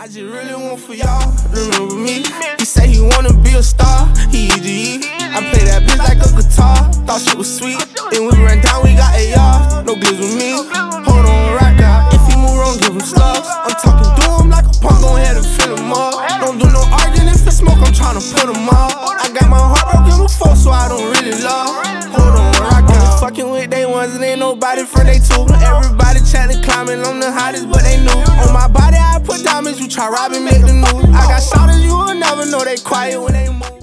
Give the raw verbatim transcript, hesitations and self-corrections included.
I just really want for y'all remember me. He say he wanna be a star, he easy. I play that bitch like a guitar, thought she was sweet. Then we ran down, we got A R, no glitz with me. Hold on, rock out. If he move wrong, give him slugs. I'm talking to him like a punk, go ahead and fill him up. Don't do no arguing, if it's smoke, I'm tryna put him up. I got my heart broken before, so I don't really love. Hold on, rock out. Fucking with they ones and ain't nobody for they two. Everybody chatting, climbing, I'm the hottest, but they knew. On my body, I put diamonds, you try robbing, make the news. I got shotters, you will never know they quiet when they move.